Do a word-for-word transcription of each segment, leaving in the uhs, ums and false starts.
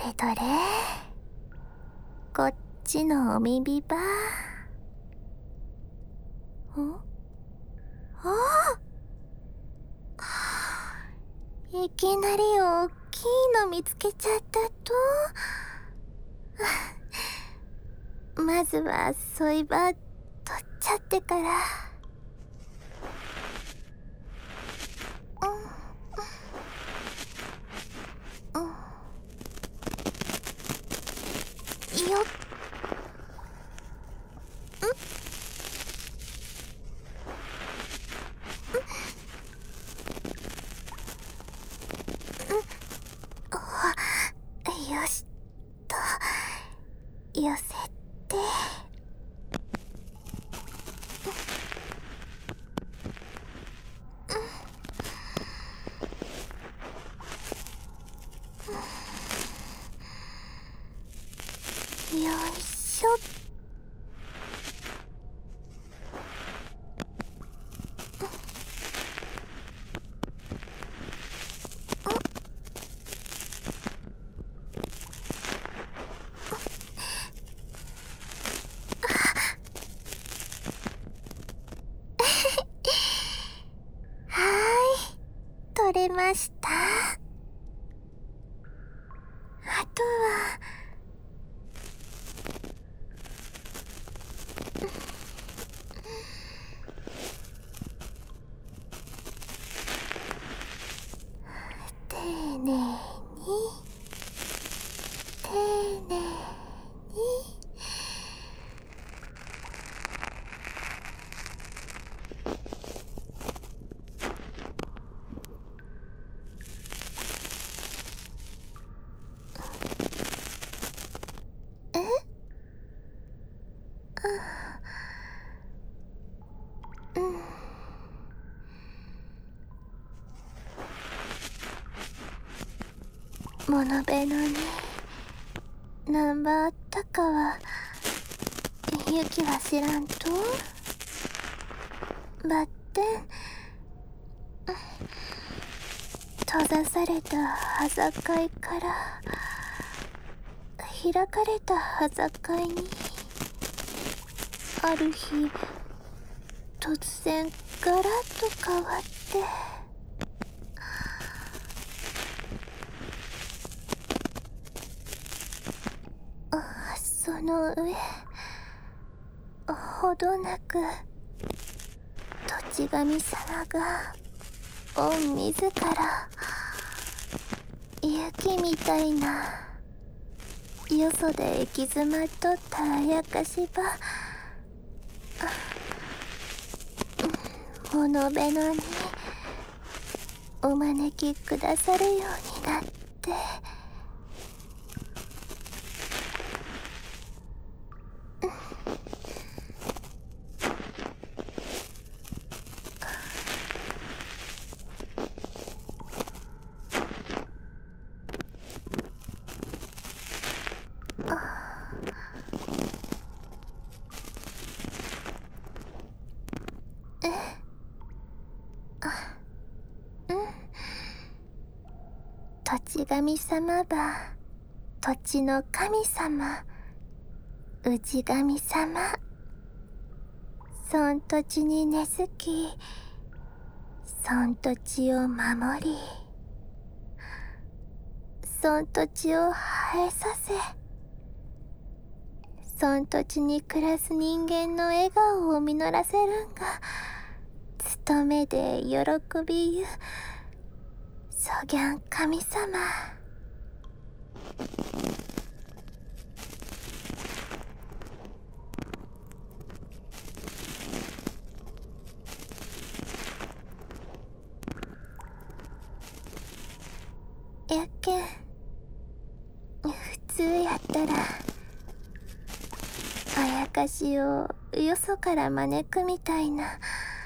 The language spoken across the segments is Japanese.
れどれ、こっちのお耳ば。んああ、いきなりおっきいの見つけちゃったと。まずはそいば取っちゃってから。うん、うん、よっ。よしと寄せて、よいしょ。はーい、取れました。あとは丁寧に丁寧に。えうん、物部のに何ばあったかはユキは知らんと。ばってん閉ざされた端境から開かれた端境に、ある日突然ガラッと変わって、あその上ほどなく土地神様が御自ら雪みたいなよそで行き詰まっとったあやかしば物部のにお招きくださるようになって、土地神様ば土地の神様、氏神様、そん土地に根付き、そん土地を守り、そん土地を生えさせ、そん土地に暮らす人間の笑顔を実らせるんが務めで喜びゆそぎゃん神様。やっけん普通やったらあやかしをよそから招くみたいな、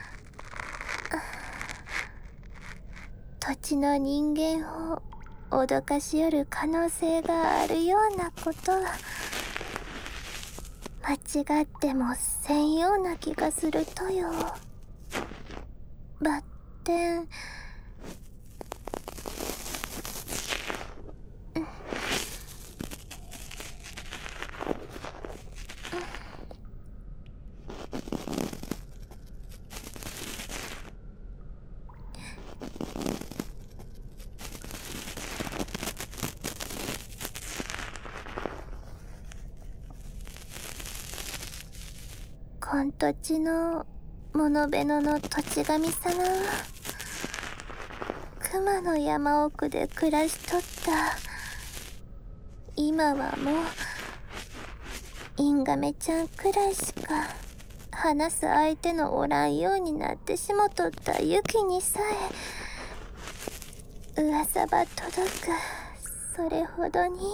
土地の人間を脅かしよる可能性があるようなことは間違ってもせんような気がするとよ。ばってん本土地の物部野の土地神様は熊の山奥で暮らしとった。今はもうインガメちゃんくらいしか話す相手のおらんようになってしもとったユキにさえ噂ば届く。それほどに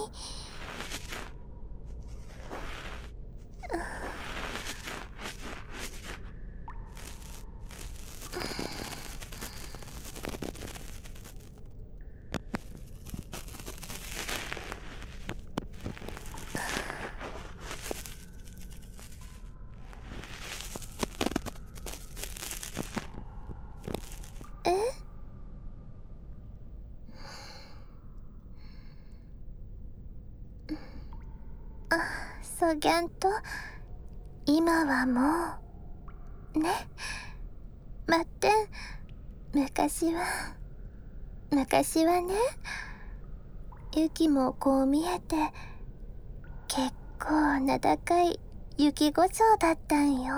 そぎゃんと今はもうね。まってん昔は昔はね、ユキもこう見えて結構名高い雪子町だったんよ。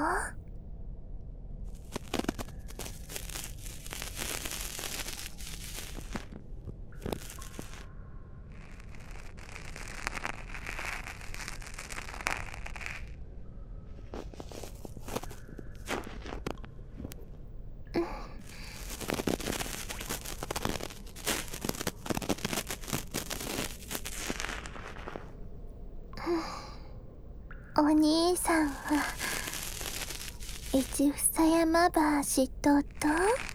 お兄さんは市房山ば知っとっと？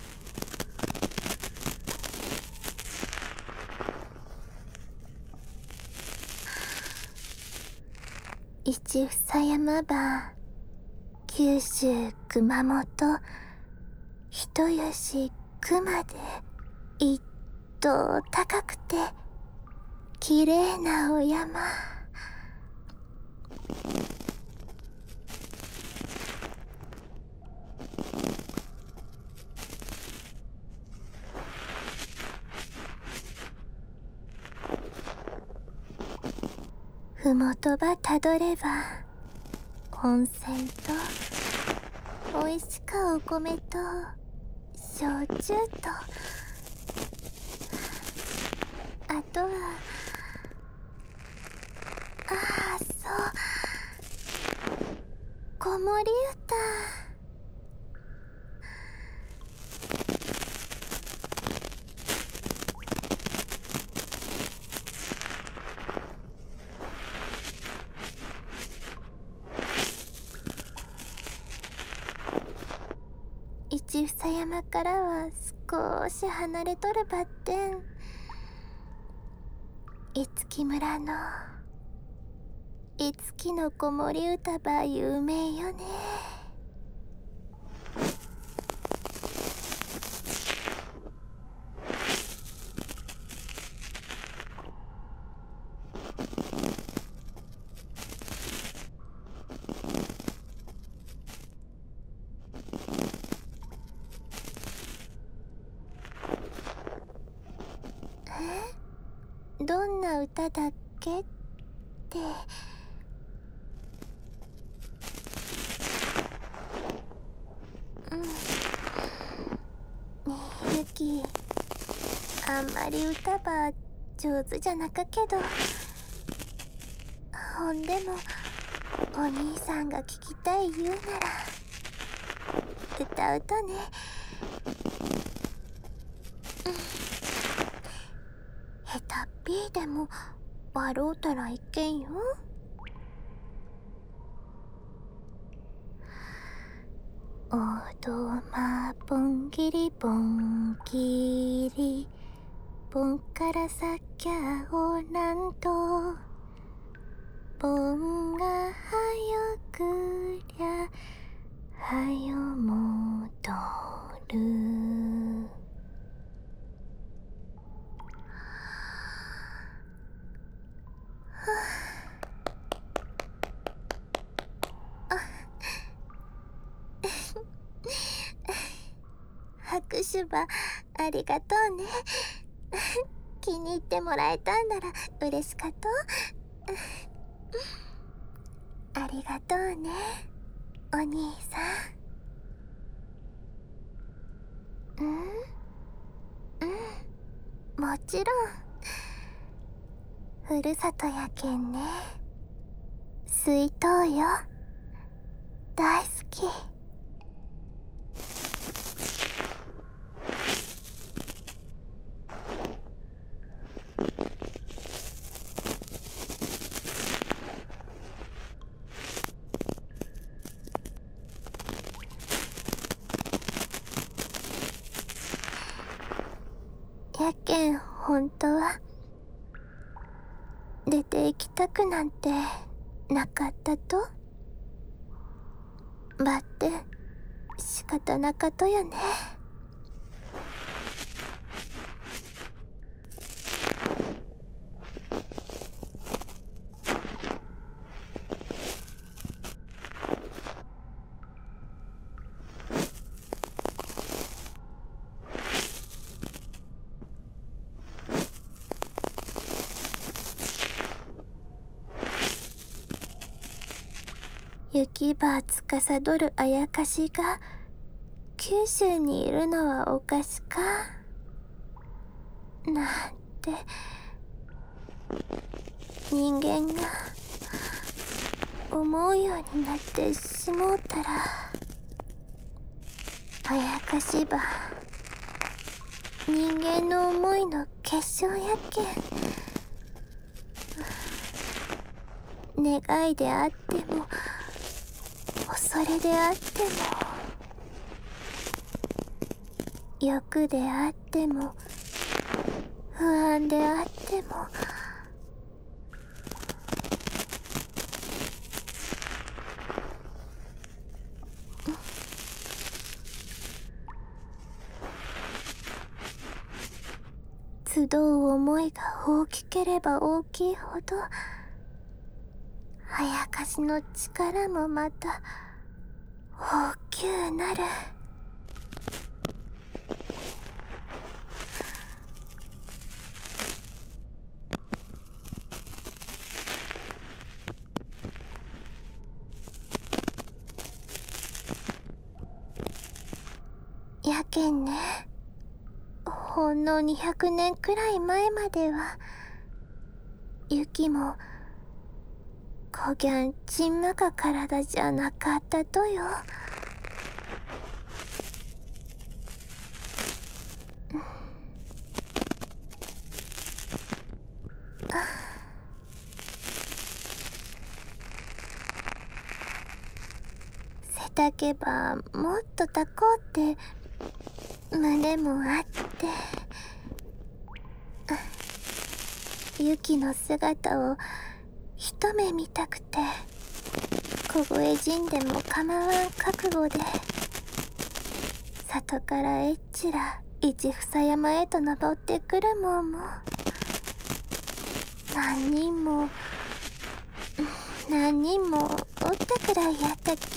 市房山ば九州熊本人吉熊で一等高くてきれいなお山。ふもとばたどれば温泉とおいしかお米と焼酎とあとはああそう子守歌。市房山からは少し離れとるばってん五木村の五木の子守歌ば有名よね。え？どんな歌だっけって。うん。ねえユキ、あんまり歌ば上手じゃなかけど、ほんでもお兄さんが聞きたい言うなら歌うとね。下手っぴーでも笑うたらいけんよ。おどまぼんぎりぼんぎりぼんからさきゃおなんとぼんがはよくりゃはよもどる。拍手ばありがとうね。気に入ってもらえたんなら嬉しかと。ありがとうね。 お兄さん。うんうん、もちろん。ふるさとやけんね。水筒よ。大好き。やけん本当は出て行きたくなんてなかったと。ばって仕方なかとよね。雪ばつかさどるあやかしが九州にいるのはおかしかなんて人間が思うようになってしもうたらあやかしば人間の思いの結晶やけん。願いであっても恐れであっても欲であっても不安であっても集う思いが大きければ大きいほどあやかしの力もまた大きゅうなる。やけんね、ほんのにひゃくねんくらい前までは雪もこぎゃんちんまか体じゃなかったとよ。背丈ばもっと高うって胸もあって雪の姿を一目見たくて凍え死んでも構わん覚悟で里からえっちら一房山へと登ってくるもんも何人も何人もおったくらいやったっけ。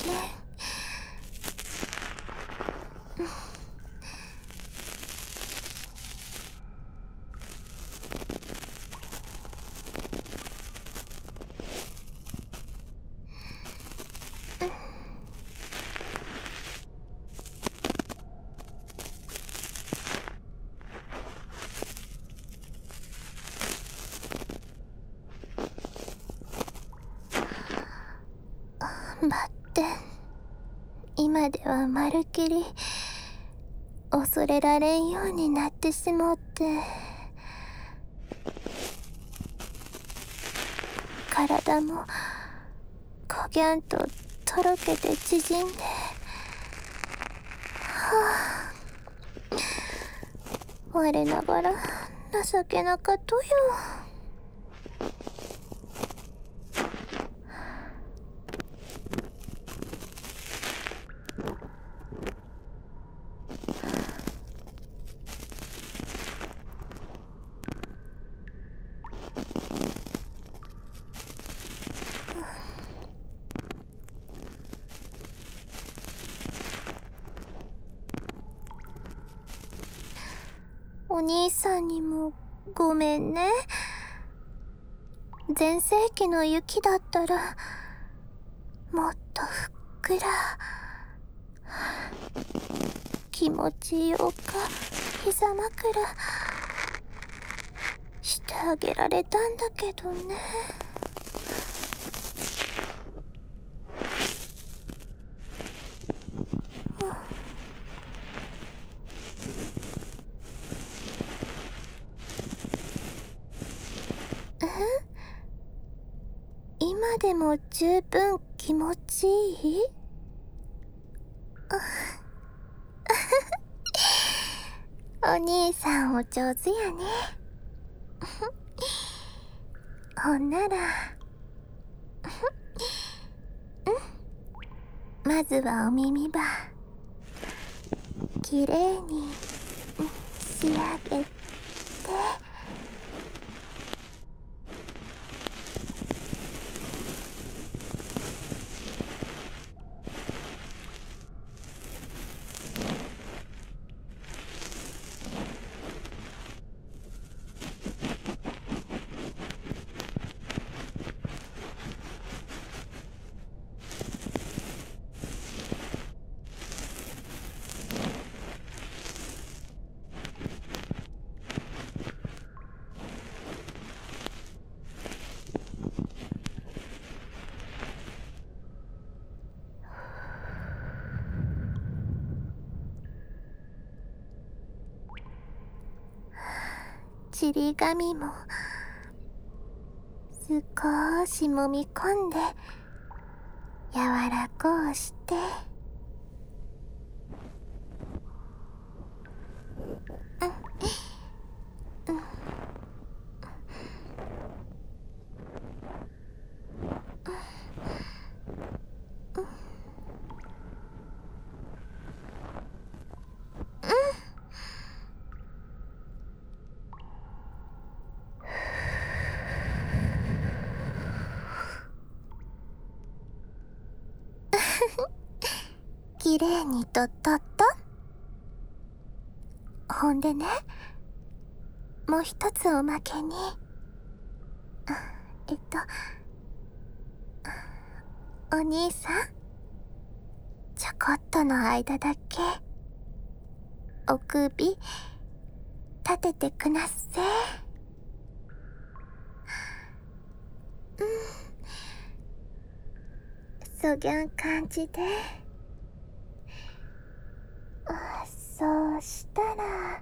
ばって今ではまるきり恐れられんようになってしもって体もこぎゃんととろけて縮んではあ我ながら情けなかとよ。お兄さんにもごめんね。全盛期の雪だったらもっとふっ枕気持ちよか膝枕してあげられたんだけどね。今でも十分気持ちいい？お兄さんお上手やね。ほんならまずはお耳ばきれいに仕上げて。ちり紙も少し揉み込んで柔らこうして、きれいにとっとっと。ほんでね、もう一つおまけに、えっとお兄さん、ちょこっとの間だけお首立ててくなっせ。うん、そぎゃん感じで。あ、そうしたら、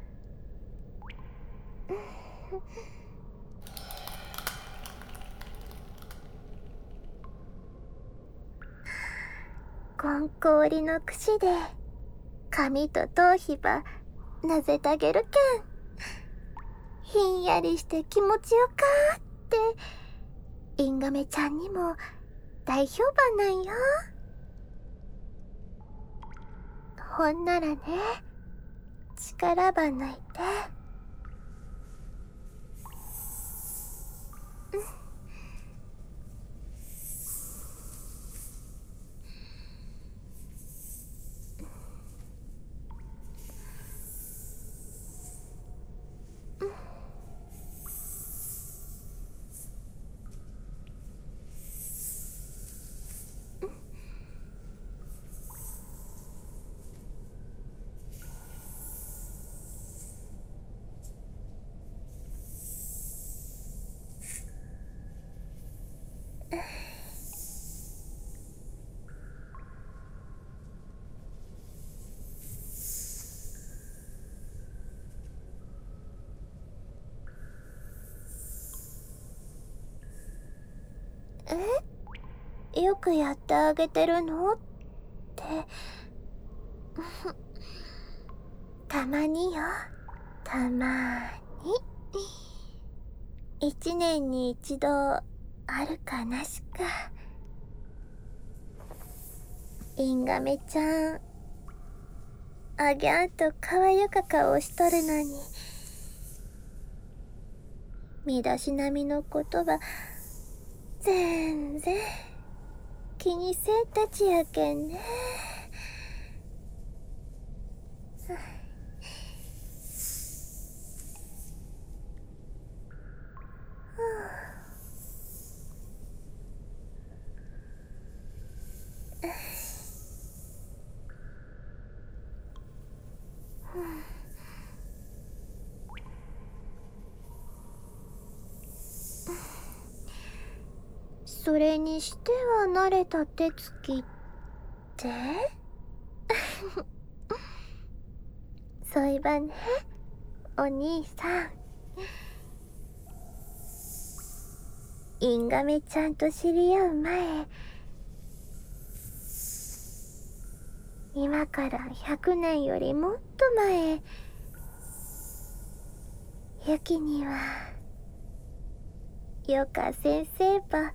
こん氷の櫛で髪と頭皮ばなぜたげるけん。ひんやりして気持ちよかってインガメちゃんにも大評判なんよ。ほんならね、力ば抜いて。え？よくやってあげてるのって。たまによ、たまに。一年に一度あるかなしか。インガメちゃん、あぎゃんとかわゆか顔しとるのに、身だしなみのことは全然気にせんたちやけんね。 それにしては慣れた手つきってそういえばね、お兄さん、インガメちゃんと知り合う前、今からひゃくねんよりもっと前、ユキにはヨカ先生ば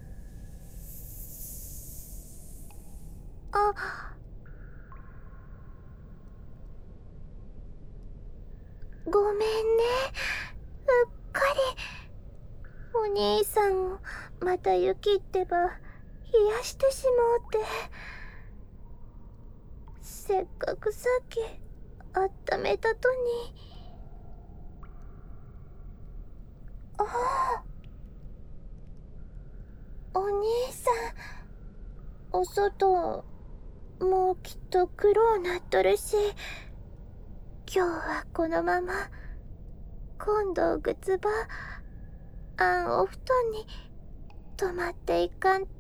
あごめんね、うっかりお兄さんをまたユキってば冷やしてしもうて、せっかくさっきあっためたとに。ああ、お兄さん、お外もうきっと苦労なっとるし、今日はこのまま今度ぐつばあんお布団に泊まっていかんと。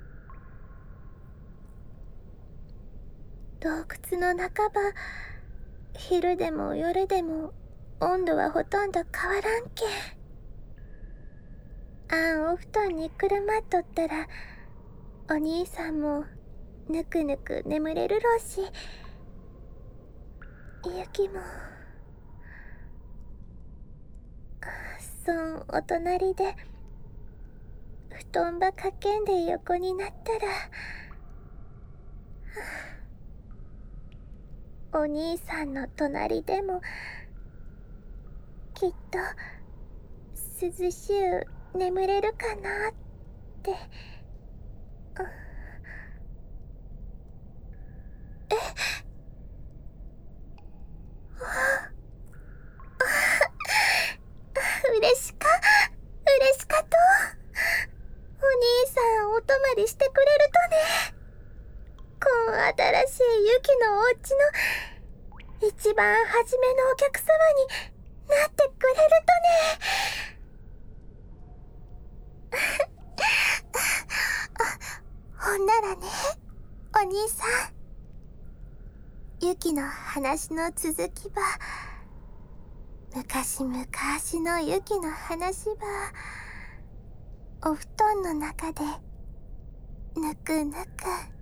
洞窟の中ば昼でも夜でも温度はほとんど変わらんけん。あんお布団にくるまっとったらお兄さんもぬくぬく眠れるろうし、ユキもそんお隣で布団ばかけんで横になったら、お兄さんの隣でもきっと涼しゅう眠れるかなって。え嬉しか嬉しかと。お兄さんお泊まりしてくれるとね。こん新しいユキのお家の一番初めのお客様になってくれるとね。ほんならね、お兄さん、ユキの話の続きば、昔々のユキの話ば、お布団の中でぬくぬく